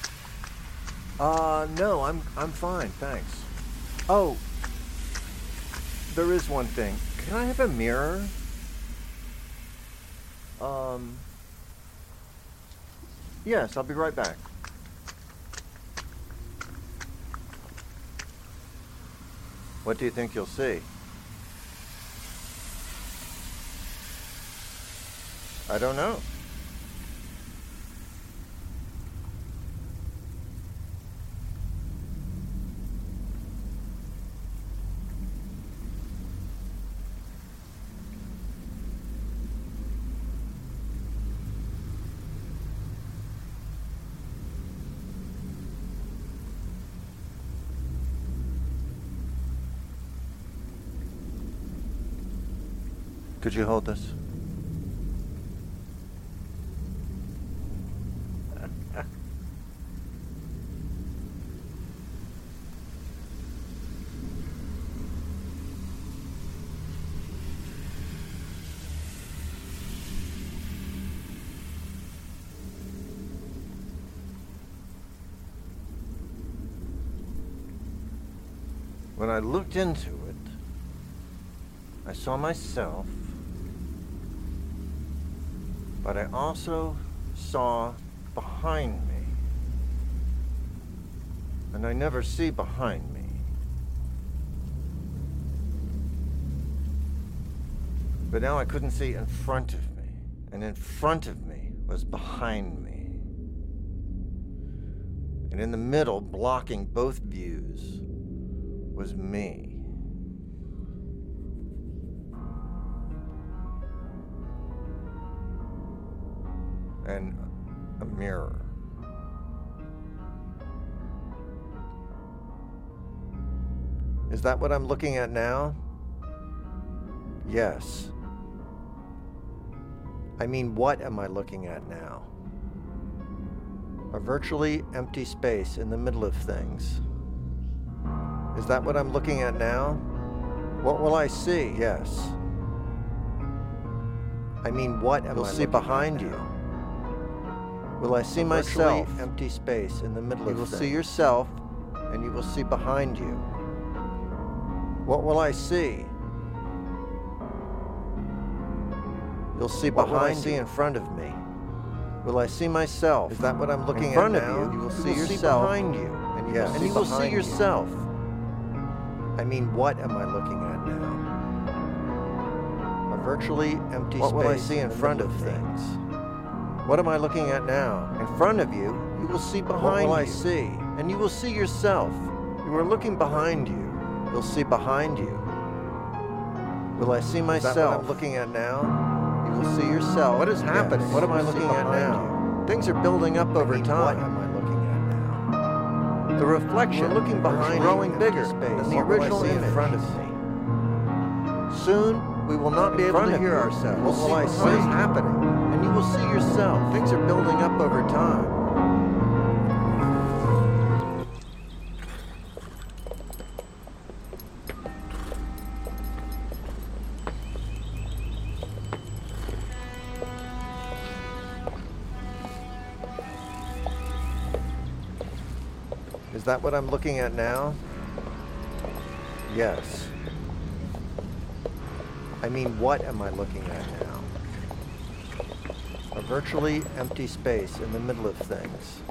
Speaker 4: No, I'm fine, thanks. Oh, there is one thing. Can I have a mirror? Yes, I'll be right back. What do you think you'll see? I don't know. Could you hold this? When I looked into it, I saw myself, but I also saw behind me. And I never see behind me. But now I couldn't see in front of me. And in front of me was behind me. And in the middle, blocking both views, was me. And A mirror. Is that what I'm looking at now? Yes. I mean, what am I looking at now? A virtually empty space in the middle of things. Is that what I'm looking at now? What will I see? Yes. I mean, what am I looking behind you? Will I see myself? Empty space in the middle of things. You will see yourself, and you will see behind you. What will I see? You'll see behind me, in front of me. Will I see myself? Is that what I'm looking at now? In front of you, you will see yourself. Behind you, and you will see yourself. I mean, what am I looking at now? A virtually empty space. What will I see in front of things? What am I looking at now? In front of you, you will see behind you. What will I see? And you will see yourself. You are looking behind you. You'll see behind you. Will I see myself? Is that what I'm looking at now? You will see yourself. What is happening? Yes. What am I looking at now? Things are building up over time. What am I looking at now? The reflection looking behind growing bigger than the original image in front of me. Soon, we will not be able to hear ourselves. What will I see? What is happening? And you will see yourself. Things are building up over time. Is that what I'm looking at now? Yes. I mean, what am I looking at now? A virtually empty space in the middle of things.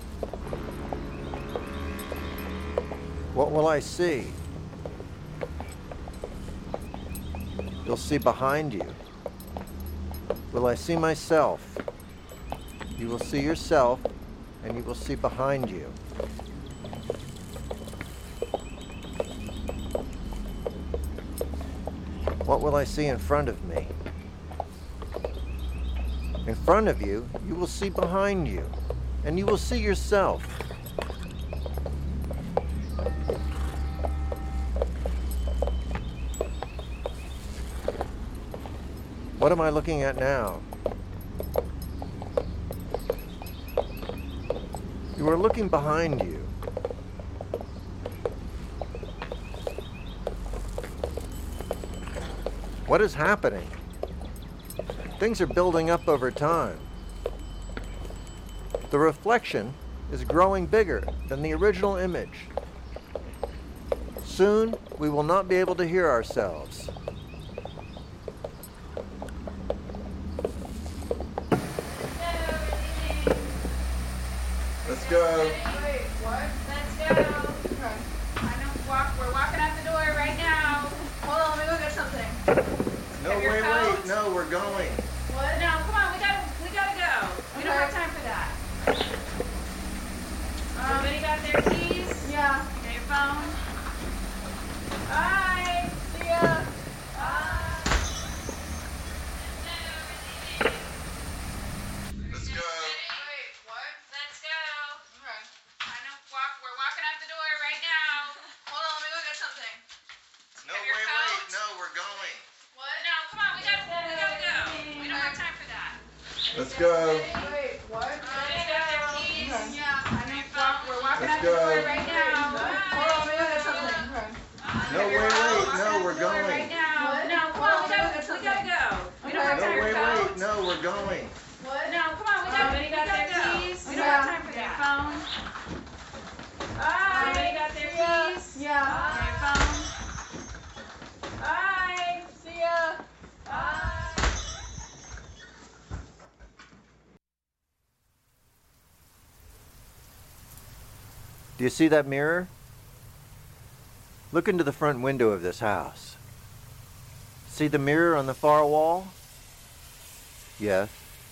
Speaker 4: What will I see? You'll see behind you. Will I see myself? You will see yourself, and you will see behind you. What will I see in front of me? In front of you, you will see behind you, and you will see yourself. What am I looking at now? You are looking behind you. What is happening? Things are building up over time. The reflection is growing bigger than the original image. Soon, we will not be able to hear ourselves. Let's go.
Speaker 13: Wait, what? Let's go. Okay. We're walking out the door right now. Hold on, let me go get something.
Speaker 4: No, wait, no, we're going.
Speaker 13: What? No, come on, we gotta go. We don't have time for that. Everybody got their keys? Yeah. You got your phone? Bye. See ya. Bye.
Speaker 4: Let's go.
Speaker 13: Wait, what? Let's go. Okay. We're walking out the door right now. Hold on, let me go get something.
Speaker 4: No, wait, no, we're going.
Speaker 13: What? No, come on, we gotta go. We don't have time for that.
Speaker 4: Let's go.
Speaker 13: Wait, what? Everybody got their keys? Yeah. We're walking
Speaker 4: Let's
Speaker 13: out the door
Speaker 4: go.
Speaker 13: right now. Hold on, let me go get something.
Speaker 4: No, wait, no, we're going.
Speaker 13: Right now. What? No, come on, we gotta go. We don't have time for that.
Speaker 4: No, wait, no, we're going.
Speaker 13: What? No, come on, we gotta go. We don't have time for that. Phone. Bye. Everybody got their keys? Yeah. Your phone. Bye. See ya. Bye.
Speaker 4: Do you see that mirror? Look into the front window of this house. See the mirror on the far wall? Yes.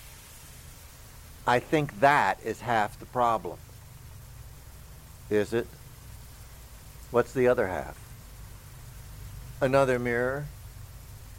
Speaker 4: I think that is half the problem. Is it? What's the other half? Another mirror?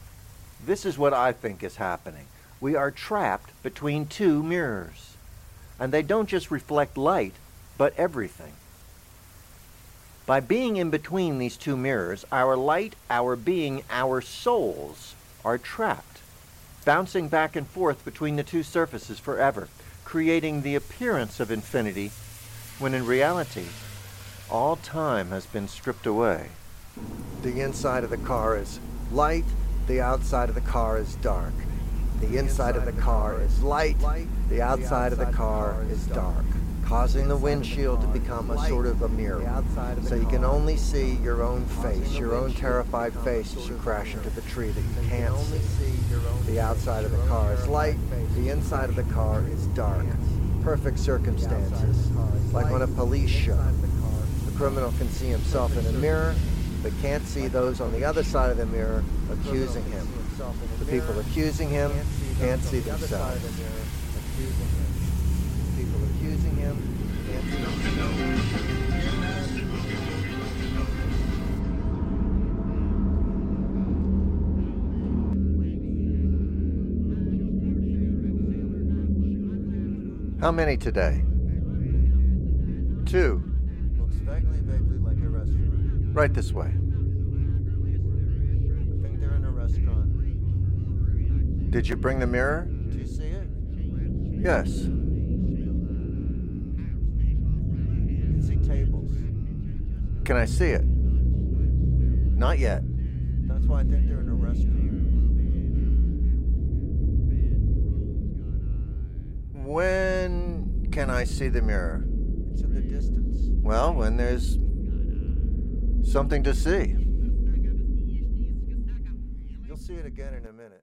Speaker 4: This is what I think is happening. We are trapped between two mirrors.
Speaker 2: And they don't just reflect light, but everything. By being in between these two mirrors, our light, our being, our souls are trapped, bouncing back and forth between the two surfaces forever, creating the appearance of infinity, when in reality, all time has been stripped away.
Speaker 4: The inside of the car is light, the outside of the car is dark. The inside of the car is light, the outside of the car is dark,
Speaker 1: causing the windshield to become a sort of a mirror, so you can only see your own face, your own terrified face as you crash into the tree that you can't see.
Speaker 4: The outside of the car is light, the inside of the car is dark. Perfect circumstances,
Speaker 1: like on a police show. The criminal can see himself in a mirror, but can't see those on the other side of the mirror accusing him. The people accusing him can't see themselves. People accusing him can't see themselves.
Speaker 4: How many today? 2.
Speaker 1: Looks vaguely like a restaurant.
Speaker 4: Right this way.
Speaker 1: I think they're in a restaurant.
Speaker 4: Did you bring the mirror?
Speaker 1: Do you see it?
Speaker 4: Yes.
Speaker 1: You can see tables.
Speaker 4: Can I see it? Not yet.
Speaker 1: That's why I think they're in a restaurant.
Speaker 4: When can I see the mirror?
Speaker 1: It's in the distance.
Speaker 4: Well, when there's something to see.
Speaker 1: You'll see it again in a minute.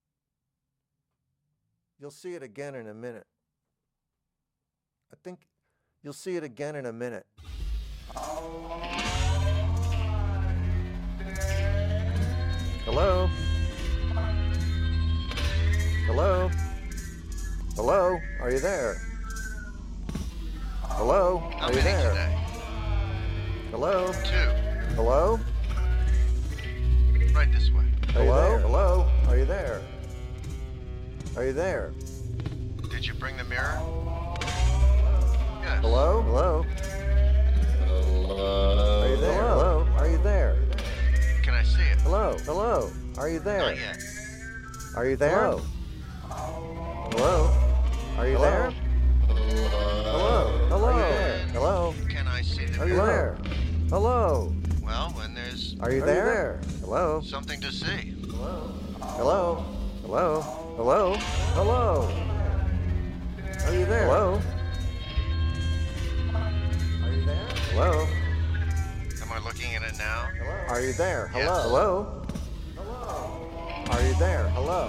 Speaker 1: You'll see it again in a minute. I think you'll see it again in a minute.
Speaker 4: Hello? Hello? Hello? Are you there? Hello?
Speaker 3: How
Speaker 4: Are you
Speaker 3: many
Speaker 4: there?
Speaker 3: today?
Speaker 4: Hello?
Speaker 3: 2.
Speaker 4: Hello?
Speaker 3: Right this way.
Speaker 4: Hello? Hello? Are you there? Are you there?
Speaker 3: Did you bring the mirror? Yes.
Speaker 4: Hello? Hello?
Speaker 3: Hello?
Speaker 4: Are you there? Hello? Are you there?
Speaker 3: Can I see it?
Speaker 4: Hello? Hello? Are you there?
Speaker 3: Not yet.
Speaker 4: Are you there? Hello? Are you there? Hello? Hello? Are you there? Hello?
Speaker 3: Can I see the
Speaker 4: Are you
Speaker 3: mirror?
Speaker 4: there? Hello?
Speaker 3: Well, when there's
Speaker 4: Are you there? Hello?
Speaker 3: something to see.
Speaker 4: Hello? Hello? Hello? Hello? Are you there? Hello? Are you there? Hello?
Speaker 3: Am I looking at it now?
Speaker 4: Are you there? Hello?
Speaker 3: Yes.
Speaker 4: Hello? Are you there? Hello?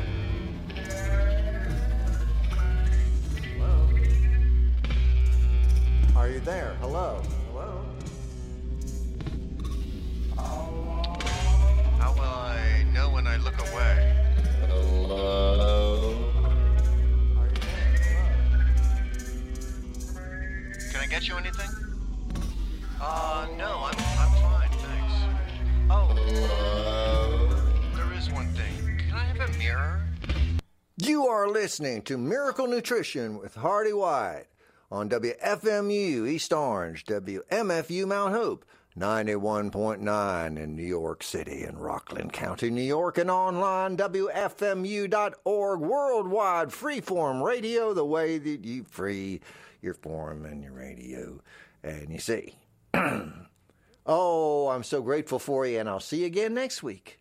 Speaker 4: Are you there? Hello? Hello?
Speaker 3: How will I know when I look away? Hello? Can I get you anything? No, I'm fine, thanks. Oh, there is one thing. Can I have a mirror?
Speaker 1: You are listening to Miracle Nutrition with Hardy White on WFMU East Orange, WMFU Mount Hope, 91.9 in New York City and Rockland County, New York, and online, WFMU.org, worldwide freeform radio, the way that you free your form and your radio. And you see, oh, I'm so grateful for you, and I'll see you again next week.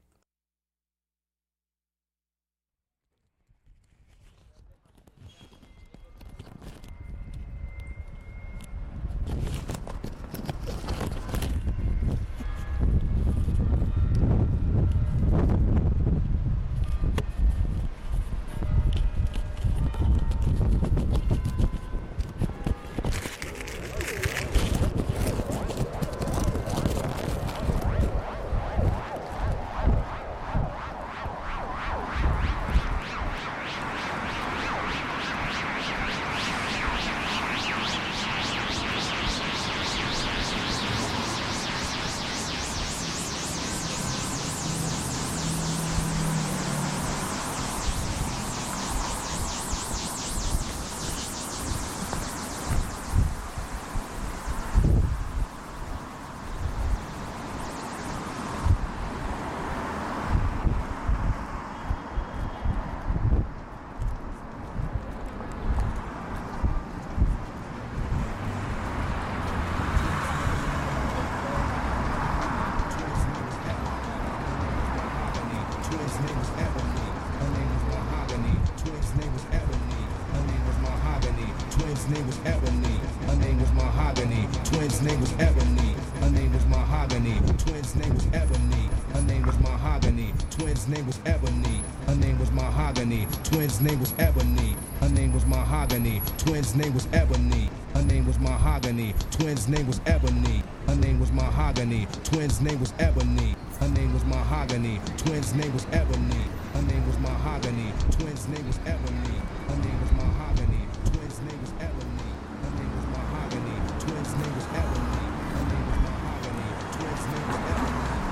Speaker 14: Twins' name was Ebony. Her name was Mahogany. Twins' name was Ebony. Her name was Mahogany. Twins' name was Ebony. Her name was Mahogany. Twins' name was Ebony. Her name was Mahogany. Twins' name was Ebony. Her name was Mahogany. Twins' name was Ebony. Her name was Mahogany. Twins' name was Ebony. Her name was Mahogany. Twins' name was Ebony. Her name was Mahogany. Twins' name was Ebony. Her name was Mahogany. Twins' name was Ebony. Her name was Mahogany. Twins' name was Ebony. Her name was Mahogany. Twins' name was Ebony. Her name was Mahogany. Twins' name was Ebony.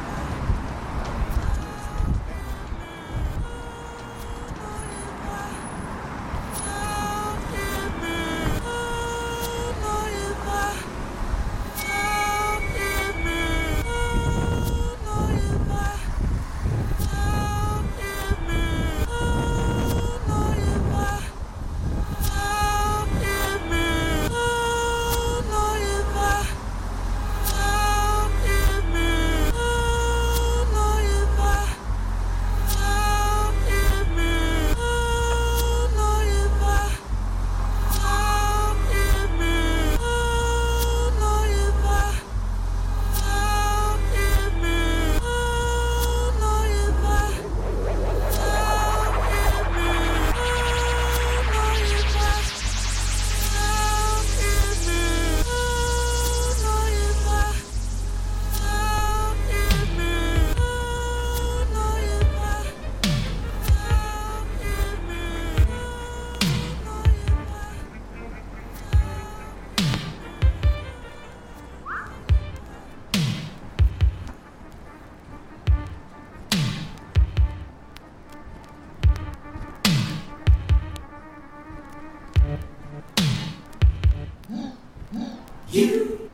Speaker 15: You,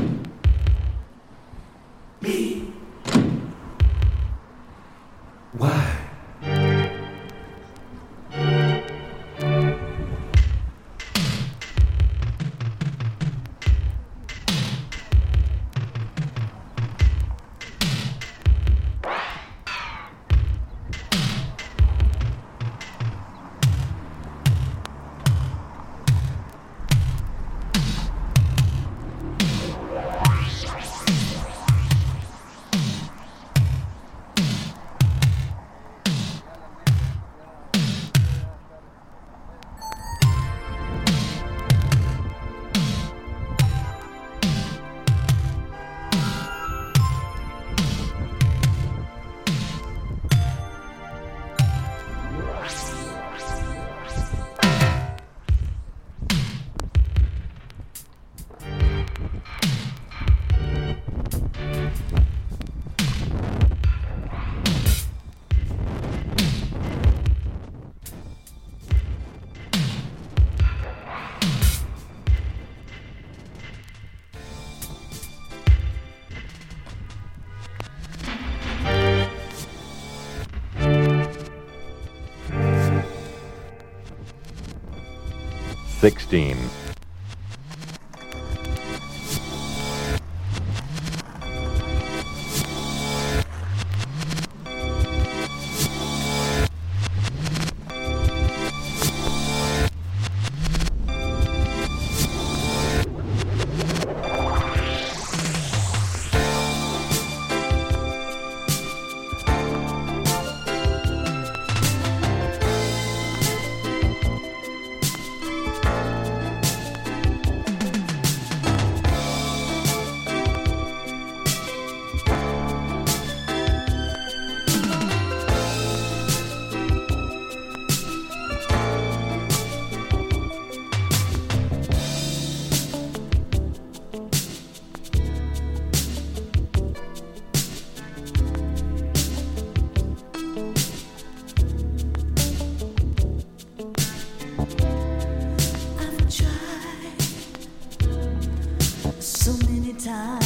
Speaker 15: me. Why?
Speaker 16: (16)
Speaker 17: so many times.